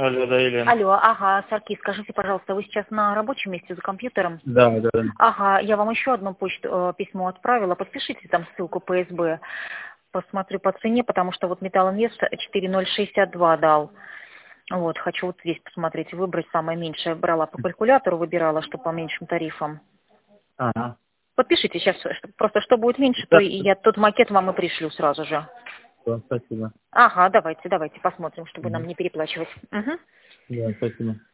Алло, да, Елена. Алло, ага, Саркис, скажите, пожалуйста, вы сейчас на рабочем месте за компьютером? Да, да, да. Ага, я вам еще одно письмо отправила, подпишите там ссылку по СБ. Посмотрю по цене, потому что вот Металлинвест 4062 дал. Вот, хочу вот здесь посмотреть, выбрать самое меньшее. Брала по калькулятору, выбирала, что по меньшим тарифам. Ага. Подпишите сейчас, просто что будет меньше, то Да, и я тот макет вам и пришлю сразу же. спасибо. Ага, давайте, посмотрим, чтобы нам Мгм. не переплачивать. Угу. Да, спасибо.